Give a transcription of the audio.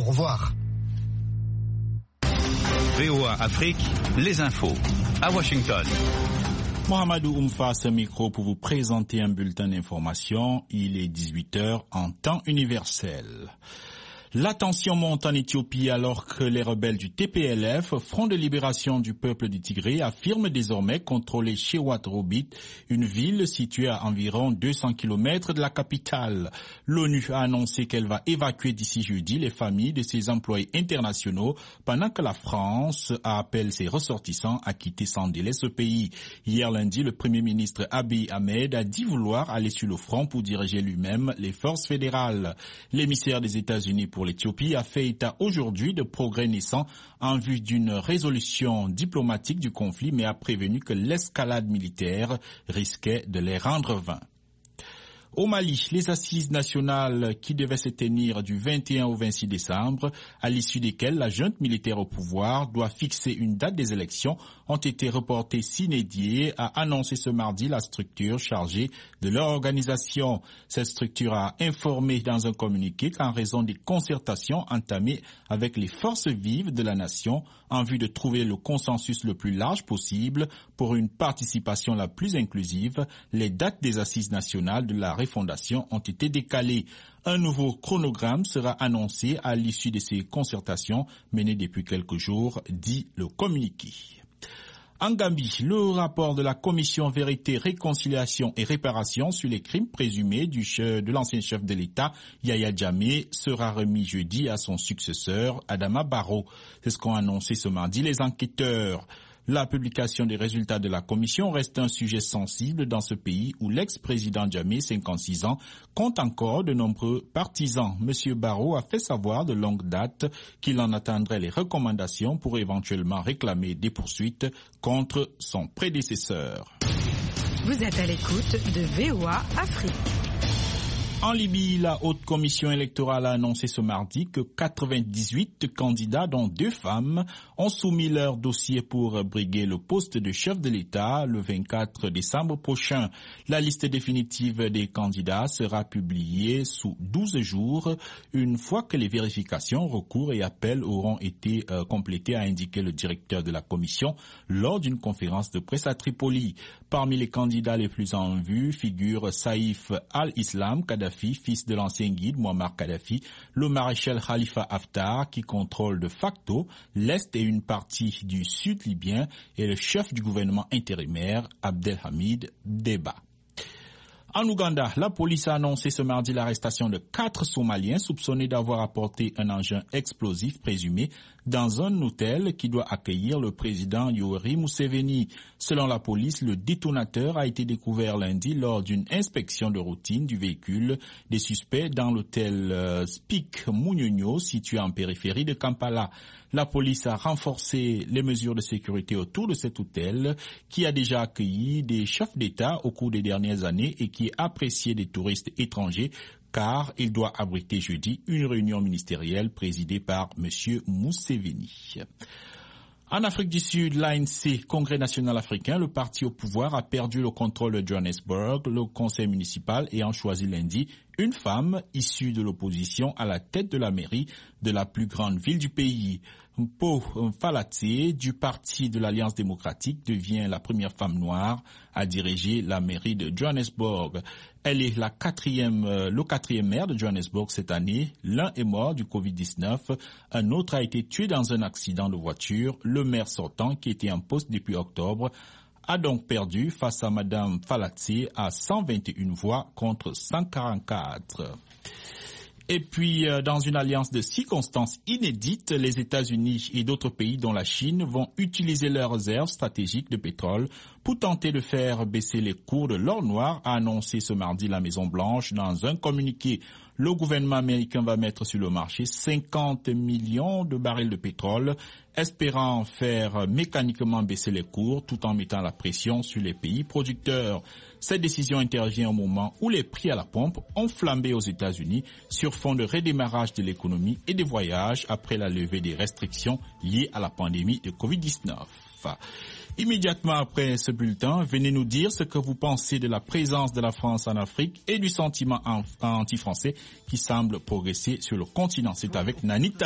Au revoir. VOA Afrique, les infos. À Washington. Mohamedou Oumfa, ce micro pour vous présenter un bulletin d'information. Il est 18h en temps universel. La tension monte en Éthiopie alors que les rebelles du TPLF, Front de libération du peuple du Tigré, affirment désormais contrôler Chewat Robit, une ville située à environ 200 km de la capitale. L'ONU a annoncé qu'elle va évacuer d'ici jeudi les familles de ses employés internationaux pendant que la France appelle ses ressortissants à quitter sans délai ce pays. Hier lundi, le Premier ministre Abiy Ahmed a dit vouloir aller sur le front pour diriger lui-même les forces fédérales. L'émissaire des États-Unis pour l'Éthiopie a fait état aujourd'hui de progrès naissants en vue d'une résolution diplomatique du conflit, mais a prévenu que l'escalade militaire risquait de les rendre vains. Au Mali, les assises nationales qui devaient se tenir du 21 au 26 décembre, à l'issue desquelles la junte militaire au pouvoir doit fixer une date des élections, ont été reportées sine die, a annoncé ce mardi la structure chargée de leur organisation. Cette structure a informé dans un communiqué qu'en raison des concertations entamées avec les forces vives de la nation, en vue de trouver le consensus le plus large possible pour une participation la plus inclusive, les dates des assises nationales de la fondation ont été décalées. Un nouveau chronogramme sera annoncé à l'issue de ces concertations menées depuis quelques jours, dit le communiqué. En Gambie, le rapport de la Commission Vérité, Réconciliation et Réparation sur les crimes présumés de l'ancien chef de l'État, Yahya Jammeh, sera remis jeudi à son successeur, Adama Barrow. C'est ce qu'ont annoncé ce mardi les enquêteurs. La publication des résultats de la commission reste un sujet sensible dans ce pays où l'ex-président Jammeh, 56 ans, compte encore de nombreux partisans. Monsieur Barrow a fait savoir de longue date qu'il en attendrait les recommandations pour éventuellement réclamer des poursuites contre son prédécesseur. Vous êtes à l'écoute de VOA Afrique. En Libye, la Haute Commission électorale a annoncé ce mardi que 98 candidats, dont 2 femmes, ont soumis leur dossier pour briguer le poste de chef de l'État le 24 décembre prochain. La liste définitive des candidats sera publiée sous 12 jours, une fois que les vérifications, recours et appels auront été complétés, a indiqué le directeur de la commission lors d'une conférence de presse à Tripoli. Parmi les candidats les plus en vue figurent Saïf al-Islam Kadhafi, fils de l'ancien guide Muammar Kadhafi, le maréchal Khalifa Haftar qui contrôle de facto l'Est et une partie du Sud libyen, et le chef du gouvernement intérimaire Abdelhamid Deba. En Ouganda, la police a annoncé ce mardi l'arrestation de 4 Somaliens soupçonnés d'avoir apporté un engin explosif présumé dans un hôtel qui doit accueillir le président Yoweri Museveni. Selon la police, le détonateur a été découvert lundi lors d'une inspection de routine du véhicule des suspects dans l'hôtel Spik Munyonyo situé en périphérie de Kampala. La police a renforcé les mesures de sécurité autour de cet hôtel qui a déjà accueilli des chefs d'État au cours des dernières années et qui est apprécié des touristes étrangers car il doit abriter jeudi une réunion ministérielle présidée par M. Museveni. En Afrique du Sud, l'ANC, Congrès national africain, le parti au pouvoir, a perdu le contrôle de Johannesburg, le conseil municipal ayant choisi lundi une femme issue de l'opposition à la tête de la mairie de la plus grande ville du pays. Mpo Falatse, du parti de l'Alliance démocratique, devient la première femme noire à diriger la mairie de Johannesburg. Elle est le quatrième maire de Johannesburg cette année. L'un est mort du Covid-19. Un autre a été tué dans un accident de voiture. Le maire sortant, qui était en poste depuis octobre, a donc perdu face à Madame Falatse à 121 voix contre 144. Et puis, dans une alliance de circonstances inédites, les États-Unis et d'autres pays, dont la Chine, vont utiliser leurs réserves stratégiques de pétrole pour tenter de faire baisser les cours de l'or noir, a annoncé ce mardi la Maison-Blanche dans un communiqué. Le gouvernement américain va mettre sur le marché 50 millions de barils de pétrole, espérant faire mécaniquement baisser les cours tout en mettant la pression sur les pays producteurs. Cette décision intervient au moment où les prix à la pompe ont flambé aux États-Unis sur fond de redémarrage de l'économie et des voyages après la levée des restrictions liées à la pandémie de Covid-19. Immédiatement après ce bulletin, venez nous dire ce que vous pensez de la présence de la France en Afrique et du sentiment anti-français qui semble progresser sur le continent. C'est avec Nanita.